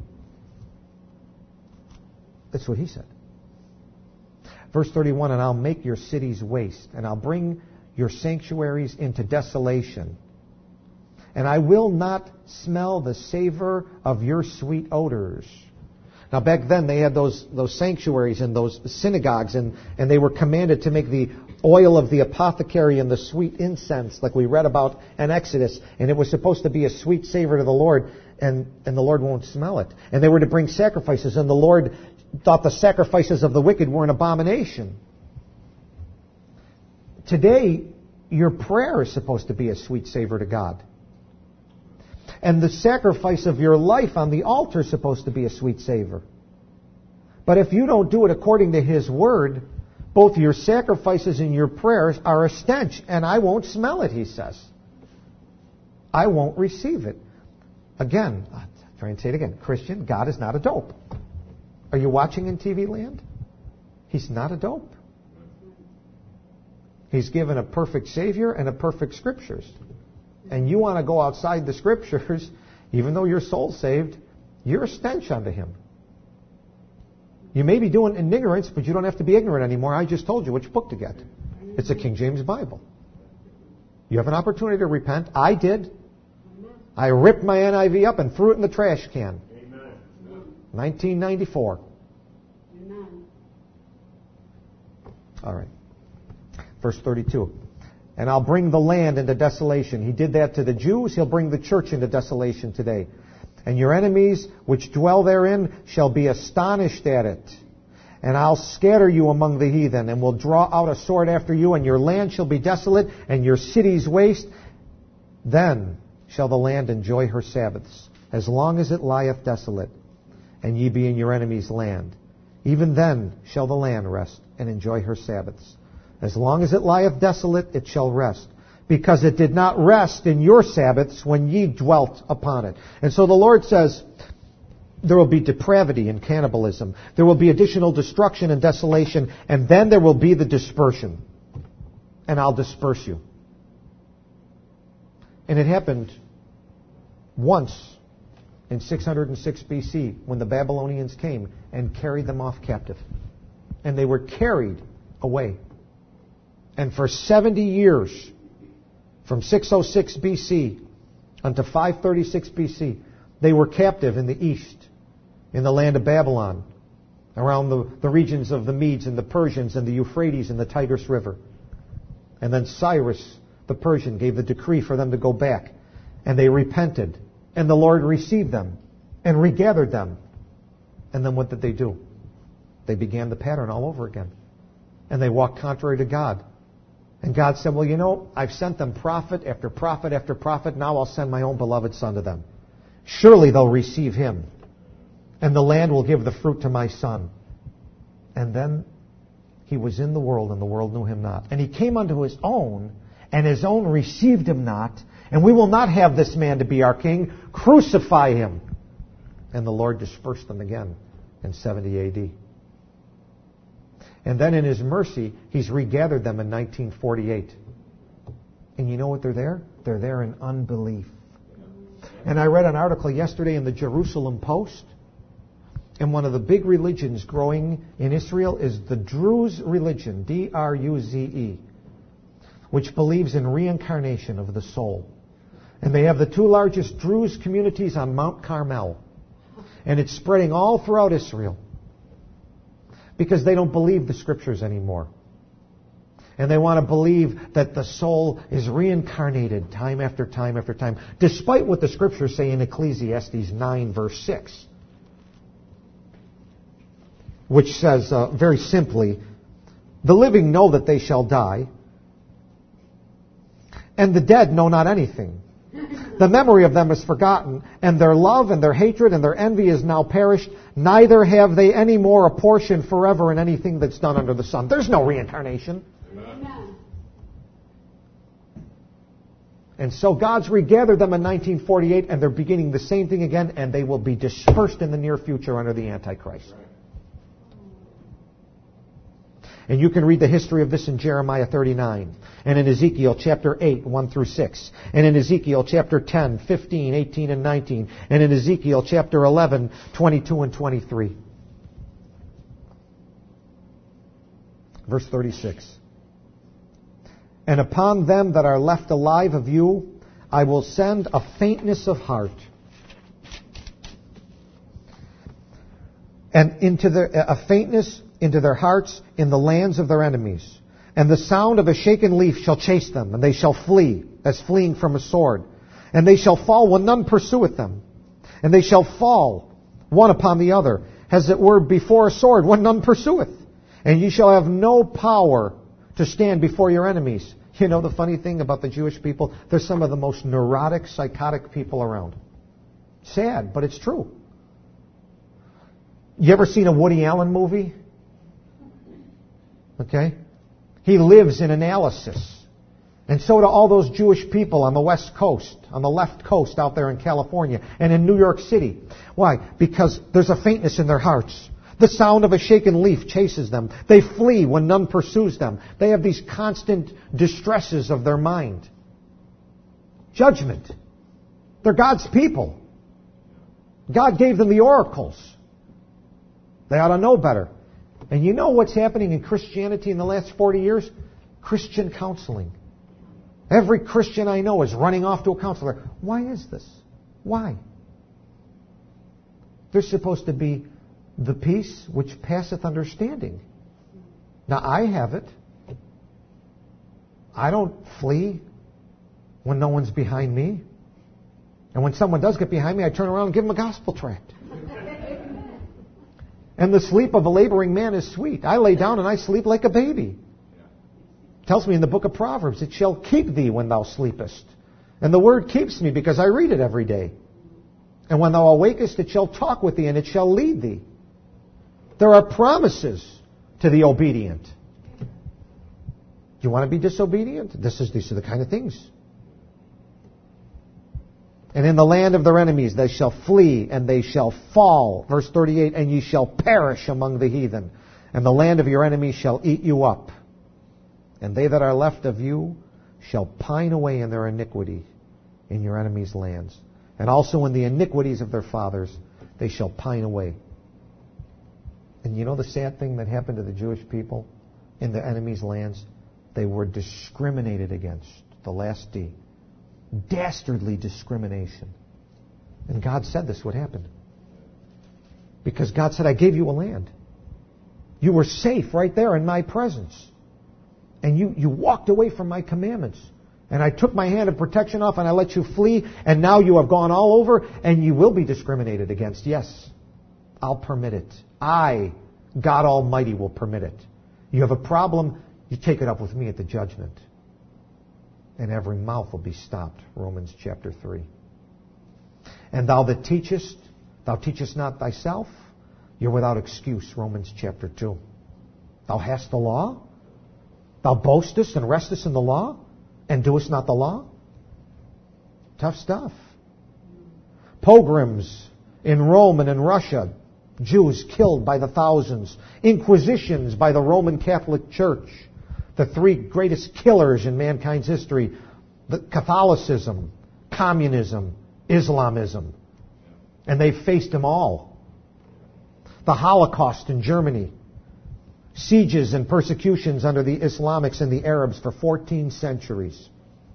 That's what He said. Verse 31, and I'll make your cities waste, and I'll bring your sanctuaries into desolation. And I will not smell the savor of your sweet odors. Now back then they had those sanctuaries and those synagogues, and they were commanded to make the oil of the apothecary and the sweet incense, like we read about in Exodus. And it was supposed to be a sweet savor to the Lord, and the Lord won't smell it. And they were to bring sacrifices, and the Lord thought the sacrifices of the wicked were an abomination. Today, your prayer is supposed to be a sweet savor to God. And the sacrifice of your life on the altar is supposed to be a sweet savor. But if you don't do it according to His Word, both your sacrifices and your prayers are a stench, and I won't smell it, He says. I won't receive it. Again, I'll try and say it again. Christian, God is not a dope. Are you watching in TV land? He's not a dope. He's given a perfect Savior and a perfect Scriptures. And you want to go outside the Scriptures, even though your soul's saved, you're a stench unto Him. You may be doing it in ignorance, but you don't have to be ignorant anymore. I just told you which book to get. It's the King James Bible. You have an opportunity to repent. I did. I ripped my NIV up and threw it in the trash can. 1994. All right. Verse 32. And I'll bring the land into desolation. He did that to the Jews. He'll bring the church into desolation today. And your enemies which dwell therein shall be astonished at it. And I'll scatter you among the heathen, and will draw out a sword after you, and your land shall be desolate, and your cities waste. Then shall the land enjoy her Sabbaths, as long as it lieth desolate, and ye be in your enemy's land. Even then shall the land rest, and enjoy her Sabbaths. As long as it lieth desolate, it shall rest, because it did not rest in your Sabbaths when ye dwelt upon it. And so the Lord says, there will be depravity and cannibalism. There will be additional destruction and desolation, and then there will be the dispersion. And I'll disperse you. And it happened once in 606 BC when the Babylonians came and carried them off captive. And they were carried away. And for 70 years, from 606 BC unto 536 BC, they were captive in the east, in the land of Babylon, around the regions of the Medes and the Persians and the Euphrates and the Tigris River. And then Cyrus, the Persian, gave the decree for them to go back. And they repented. And the Lord received them and regathered them. And then what did they do? They began the pattern all over again. And they walked contrary to God. And God said, well, you know, I've sent them prophet after prophet after prophet. Now I'll send my own beloved Son to them. Surely they'll receive Him. And the land will give the fruit to my Son. And then He was in the world, and the world knew Him not. And He came unto His own, and His own received Him not. And we will not have this man to be our king. Crucify Him. And the Lord dispersed them again in 70 AD. And then in His mercy, He's regathered them in 1948. And you know what they're there? They're there in unbelief. And I read an article yesterday in the Jerusalem Post And one of the big religions growing in Israel is the Druze religion, D-R-U-Z-E, which believes in reincarnation of the soul. And they have the two largest Druze communities on Mount Carmel. And it's spreading all throughout Israel because they don't believe the Scriptures anymore. And they want to believe that the soul is reincarnated time after time after time, despite what the Scriptures say in Ecclesiastes 9, verse 6. Which says, very simply, the living know that they shall die, and the dead know not anything. The memory of them is forgotten, and their love and their hatred and their envy is now perished. Neither have they any more a portion forever in anything that's done under the sun. There's no reincarnation. Amen. And so God's regathered them in 1948, and they're beginning the same thing again, and they will be dispersed in the near future under the Antichrist. And you can read the history of this in Jeremiah 39, and in Ezekiel chapter 8, 1 through 6, and in Ezekiel chapter 10, 15, 18, and 19, and in Ezekiel chapter 11, 22 and 23. Verse 36. And upon them that are left alive of you, I will send a faintness of heart, and a faintness into their hearts in the lands of their enemies. And the sound of a shaken leaf shall chase them, and they shall flee, as fleeing from a sword. And they shall fall when none pursueth them. And they shall fall one upon the other, as it were before a sword, when none pursueth. And ye shall have no power to stand before your enemies. You know the funny thing about the Jewish people? They're some of the most neurotic, psychotic people around. Sad, but it's true. You ever seen a Woody Allen movie? Okay? He lives in analysis. And so do all those Jewish people on the West Coast, on the left coast out there in California, and in New York City. Why? Because there's a faintness in their hearts. The sound of a shaken leaf chases them. They flee when none pursues them. They have these constant distresses of their mind. Judgment. They're God's people. God gave them the oracles. They ought to know better. And you know what's happening in Christianity in the last 40 years? Christian counseling. Every Christian I know is running off to a counselor. Why is this? Why? They're supposed to be the peace which passeth understanding. Now, I have it. I don't flee when no one's behind me. And when someone does get behind me, I turn around and give them a gospel tract. And the sleep of a laboring man is sweet. I lay down and I sleep like a baby. It tells me in the book of Proverbs, it shall keep thee when thou sleepest. And the word keeps me because I read it every day. And when thou awakest, it shall talk with thee and it shall lead thee. There are promises to the obedient. Do you want to be disobedient? These are the kind of things. And in the land of their enemies they shall flee, and they shall fall. Verse 38, and ye shall perish among the heathen, and the land of your enemies shall eat you up. And they that are left of you shall pine away in their iniquity in your enemies' lands. And also in the iniquities of their fathers they shall pine away. And you know the sad thing that happened to the Jewish people in the enemies' lands? They were discriminated against. The last D. Dastardly discrimination. And God said this would happen. Because God said, I gave you a land. You were safe right there in my presence. And you walked away from my commandments. And I took my hand of protection off and I let you flee. And now you have gone all over and you will be discriminated against. Yes, I'll permit it. I, God Almighty, will permit it. You have a problem, you take it up with me at the judgment. And every mouth will be stopped. Romans chapter 3. And thou that teachest, thou teachest not thyself, you're without excuse. Romans chapter 2. Thou hast the law, thou boastest and restest in the law, and doest not the law. Tough stuff. Pogroms in Rome and in Russia, Jews killed by the thousands. Inquisitions by the Roman Catholic Church. The three greatest killers in mankind's history, the Catholicism, communism, Islamism. And they faced them all. the Holocaust in Germany, sieges and persecutions under the Islamics and the Arabs for 14 centuries.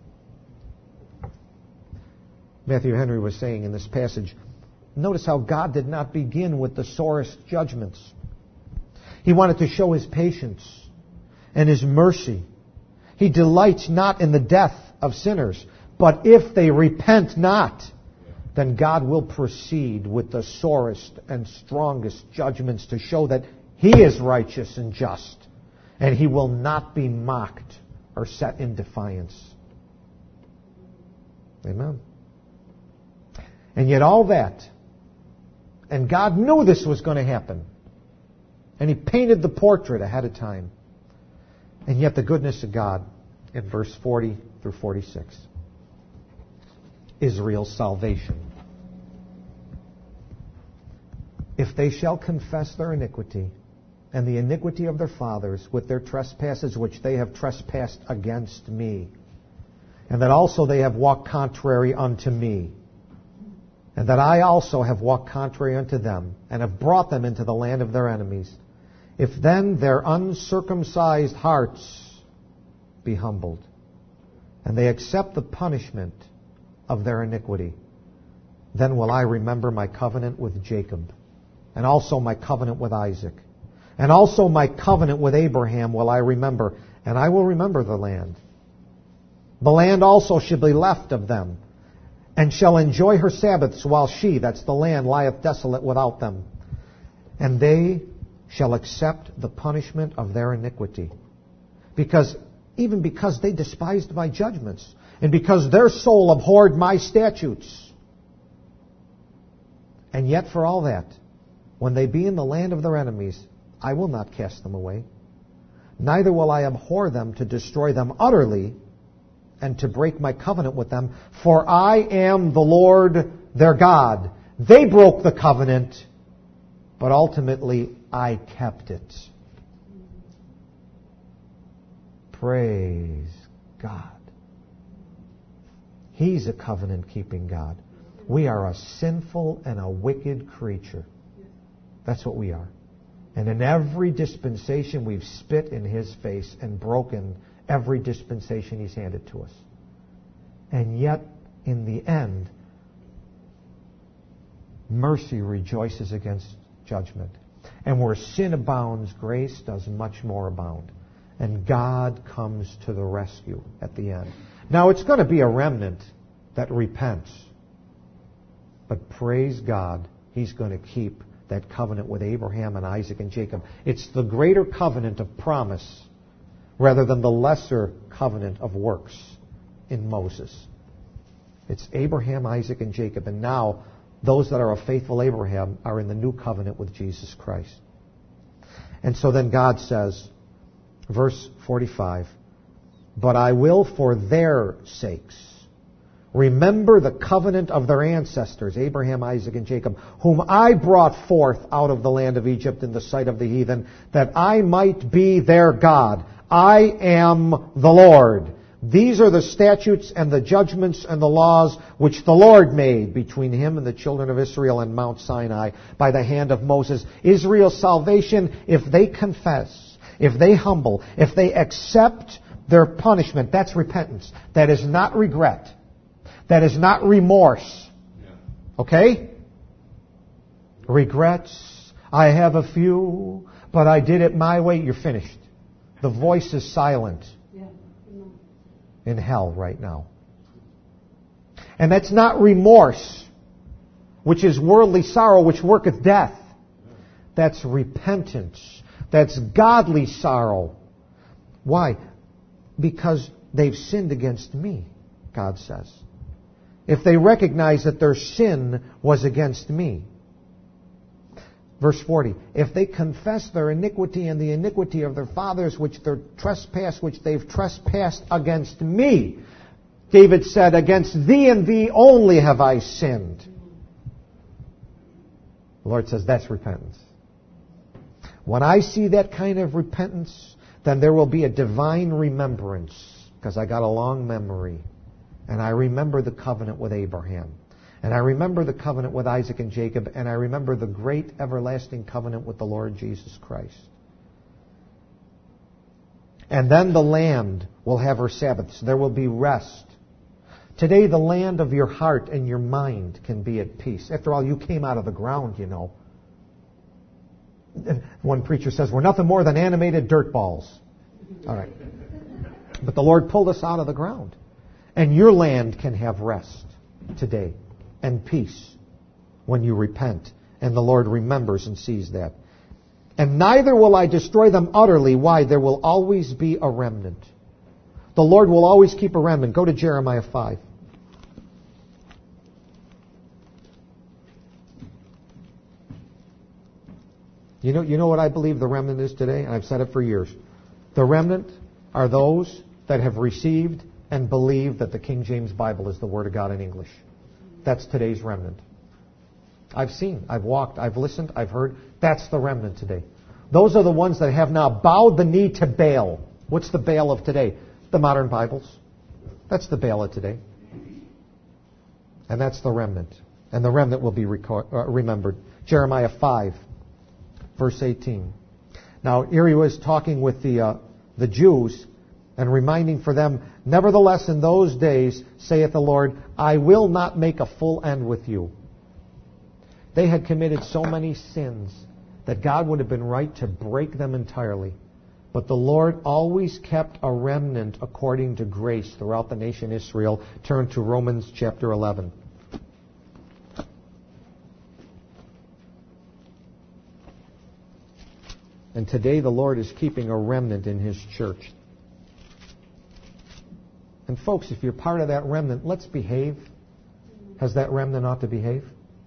Matthew Henry was saying in this passage, notice how God did not begin with the sorest judgments. He wanted to show His patience and His mercy. He delights not in the death of sinners, but if they repent not, then God will proceed with the sorest and strongest judgments to show that He is righteous and just, and He will not be mocked or set in defiance. Amen. And yet all that, and God knew this was going to happen, and He painted the portrait ahead of time. And yet the goodness of God in verse 40 through 46. Israel's salvation. If they shall confess their iniquity and the iniquity of their fathers with their trespasses which they have trespassed against me, and that also they have walked contrary unto me, and that I also have walked contrary unto them, and have brought them into the land of their enemies, if then their uncircumcised hearts be humbled, and they accept the punishment of their iniquity, then will I remember my covenant with Jacob, and also my covenant with Isaac, and also my covenant with Abraham will I remember, and I will remember the land. The land also shall be left of them, and shall enjoy her Sabbaths, while she, that's the land, lieth desolate without them. And they shall accept the punishment of their iniquity. Because they despised my judgments, and because their soul abhorred my statutes. And yet for all that, when they be in the land of their enemies, I will not cast them away. Neither will I abhor them to destroy them utterly, and to break my covenant with them. For I am the Lord their God. They broke the covenant, but ultimately I kept it. Praise God. He's a covenant-keeping God. We are a sinful and a wicked creature. That's what we are. And in every dispensation we've spit in His face and broken every dispensation He's handed to us. And yet, in the end, mercy rejoices against judgment. And where sin abounds, grace does much more abound. And God comes to the rescue at the end. Now, it's going to be a remnant that repents. But praise God, He's going to keep that covenant with Abraham and Isaac and Jacob. It's the greater covenant of promise rather than the lesser covenant of works in Moses. It's Abraham, Isaac, and Jacob. And now, those that are of faithful Abraham are in the new covenant with Jesus Christ. And so then God says, verse 45, but I will for their sakes remember the covenant of their ancestors, Abraham, Isaac, and Jacob, whom I brought forth out of the land of Egypt in the sight of the heathen, that I might be their God. I am the Lord. These are the statutes and the judgments and the laws which the Lord made between Him and the children of Israel and Mount Sinai by the hand of Moses. Israel's salvation, if they confess, if they humble, if they accept their punishment, that's repentance. That is not regret. That is not remorse. Okay? Regrets. I have a few, but I did it my way. You're finished. The voice is silent in hell right now. And that's not remorse, which is worldly sorrow, which worketh death. That's repentance. That's godly sorrow. Why? Because they've sinned against me, God says. If they recognize that their sin was against me. Verse 40, if they confess their iniquity and the iniquity of their fathers, which they've trespassed against me. David said, against thee and thee only have I sinned. The Lord says that's repentance. When I see that kind of repentance, then there will be a divine remembrance, because I got a long memory. And I remember the covenant with Abraham. And I remember the covenant with Isaac and Jacob, and I remember the great everlasting covenant with the Lord Jesus Christ. And then the land will have her Sabbaths. There will be rest. Today, the land of your heart and your mind can be at peace. After all, you came out of the ground, you know. One preacher says, we're nothing more than animated dirt balls. All right. But the Lord pulled us out of the ground. And your land can have rest today and peace when you repent. And the Lord remembers and sees that. And neither will I destroy them utterly. Why? There will always be a remnant. The Lord will always keep a remnant. Go to Jeremiah 5. You know what I believe the remnant is today? And I've said it for years. The remnant are those that have received and believe that the King James Bible is the Word of God in English. That's today's remnant. I've seen, I've walked, I've listened, I've heard. That's the remnant today. Those are the ones that have now bowed the knee to Baal. What's the Baal of today? The modern Bibles. That's the Baal of today. And that's the remnant. And the remnant will be remembered. Jeremiah 5, verse 18. Now, here he was talking with the Jews and reminding for them, nevertheless in those days, saith the Lord, I will not make a full end with you. They had committed so many sins that God would have been right to break them entirely. But the Lord always kept a remnant according to grace throughout the nation Israel. Turn to Romans chapter 11. And today the Lord is keeping a remnant in His church. And folks, if you're part of that remnant, let's behave as that remnant ought to behave.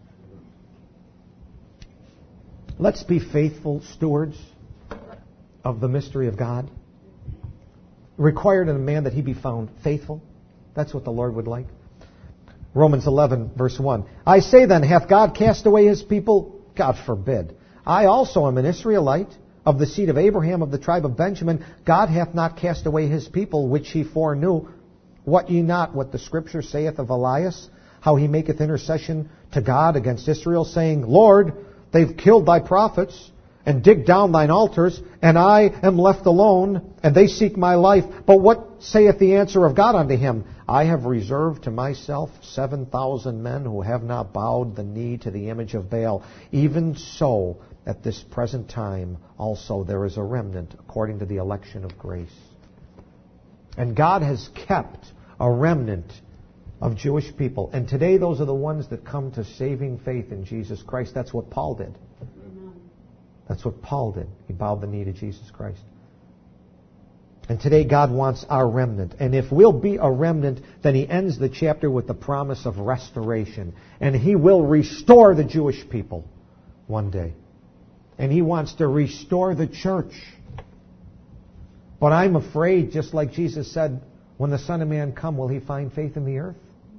Let's be faithful stewards of the mystery of God. Required in a man that he be found faithful. That's what the Lord would like. Romans 11, verse 1. I say then, hath God cast away His people? God forbid. I also am an Israelite, of the seed of Abraham, of the tribe of Benjamin. God hath not cast away His people, which He foreknew. Wot ye not what the Scripture saith of Elias, how he maketh intercession to God against Israel, saying, Lord, they've killed thy prophets, and digged down thine altars, and I am left alone, and they seek my life. But what saith the answer of God unto him? I have reserved to myself 7,000 men who have not bowed the knee to the image of Baal. Even so, at this present time, also there is a remnant according to the election of grace. And God has kept a remnant of Jewish people. And today those are the ones that come to saving faith in Jesus Christ. That's what Paul did. That's what Paul did. He bowed the knee to Jesus Christ. And today God wants our remnant. And if we'll be a remnant, then he ends the chapter with the promise of restoration. And he will restore the Jewish people one day. And he wants to restore the church. But I'm afraid, just like Jesus said, when the Son of Man come, will he find faith in the earth?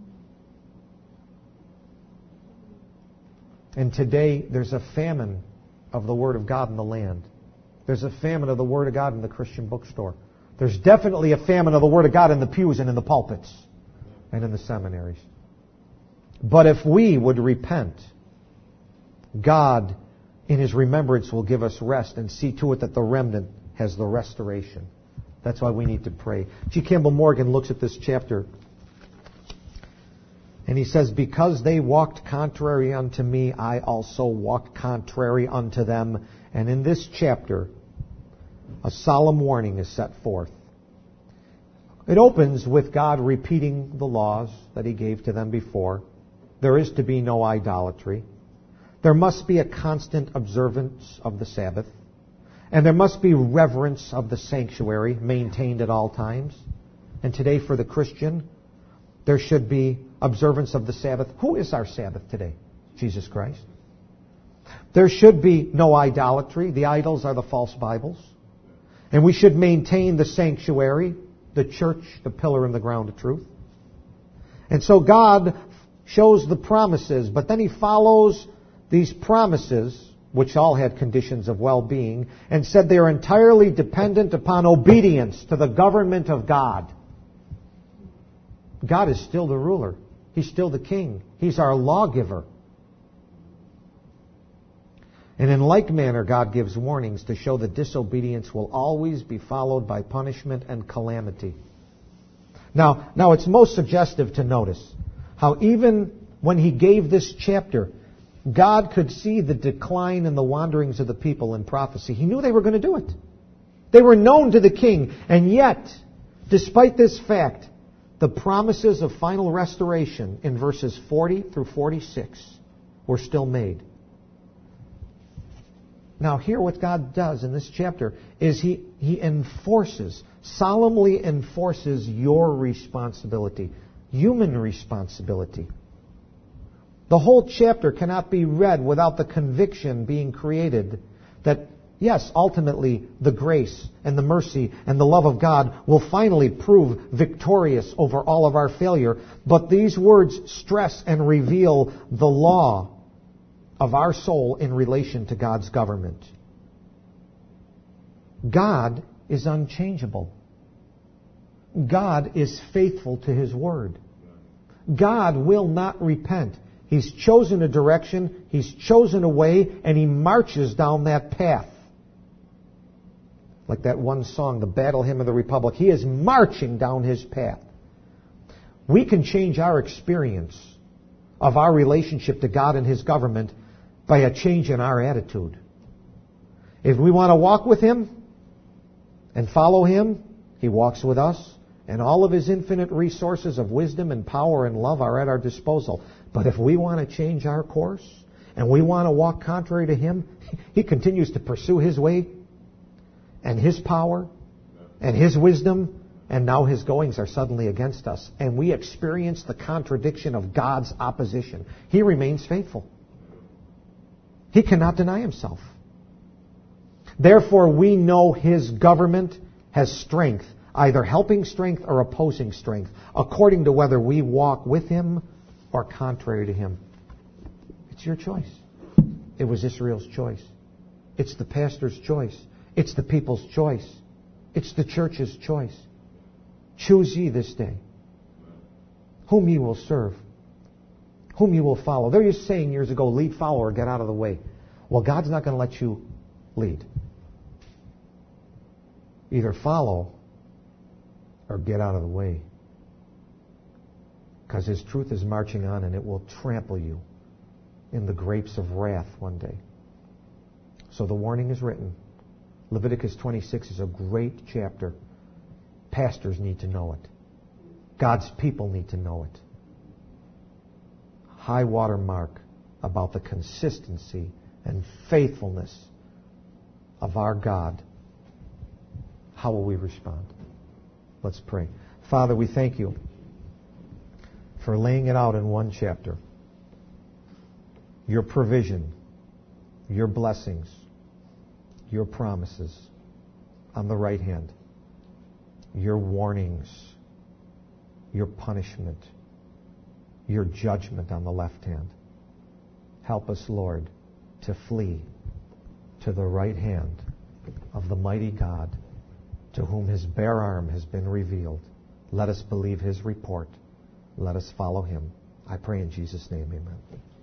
And today there's a famine of the Word of God in the land. There's a famine of the Word of God in the Christian bookstore. There's definitely a famine of the Word of God in the pews and in the pulpits and in the seminaries. But if we would repent, God, in His remembrance, will give us rest and see to it that the remnant has the restoration. That's why we need to pray. G. Campbell Morgan looks at this chapter and he says, because they walked contrary unto me, I also walked contrary unto them. And in this chapter, a solemn warning is set forth. It opens with God repeating the laws that He gave to them before. There is to be no idolatry. There must be a constant observance of the Sabbath. And there must be reverence of the sanctuary maintained at all times. And today for the Christian, there should be observance of the Sabbath. Who is our Sabbath today? Jesus Christ. There should be no idolatry. The idols are the false Bibles. And we should maintain the sanctuary, the church, the pillar and the ground of truth. And so God shows the promises, but then He follows these promises, which all had conditions of well-being, and said they are entirely dependent upon obedience to the government of God. God is still the ruler. He's still the king. He's our lawgiver. And in like manner, God gives warnings to show that disobedience will always be followed by punishment and calamity. Now it's most suggestive to notice how even when he gave this chapter, God could see the decline in the wanderings of the people in prophecy. He knew they were going to do it. They were known to the king. And yet, despite this fact, the promises of final restoration in verses 40 through 46 were still made. Now here what God does in this chapter is He solemnly enforces your responsibility, human responsibility. The whole chapter cannot be read without the conviction being created that, yes, ultimately the grace and the mercy and the love of God will finally prove victorious over all of our failure. But these words stress and reveal the law of our soul in relation to God's government. God is unchangeable. God is faithful to His word. God will not repent. He's chosen a direction, He's chosen a way, and He marches down that path. Like that one song, the Battle Hymn of the Republic. He is marching down His path. We can change our experience of our relationship to God and His government by a change in our attitude. If we want to walk with Him and follow Him, He walks with us, and all of His infinite resources of wisdom and power and love are at our disposal. But if we want to change our course and we want to walk contrary to Him, He continues to pursue His way and His power and His wisdom, and now His goings are suddenly against us. And we experience the contradiction of God's opposition. He remains faithful. He cannot deny Himself. Therefore, we know His government has strength, either helping strength or opposing strength, according to whether we walk with Him or contrary to Him. It's your choice. It was Israel's choice. It's the pastor's choice. It's the people's choice. It's the church's choice. Choose ye this day whom ye will serve, whom you will follow. There was a saying years ago, lead, follow, or get out of the way. Well, God's not going to let you lead. Either follow or get out of the way. Because His truth is marching on, and it will trample you in the grapes of wrath one day. So the warning is written. Leviticus 26 is a great chapter. Pastors need to know it. God's people need to know it. High water mark about the consistency and faithfulness of our God. How will we respond? Let's pray. Father, we thank You for laying it out in one chapter. Your provision, Your blessings, Your promises on the right hand, Your warnings, Your punishment, Your judgment on the left hand. Help us, Lord, to flee to the right hand of the mighty God, to whom His bare arm has been revealed. Let us believe His report. Let us follow Him. I pray in Jesus' name, amen.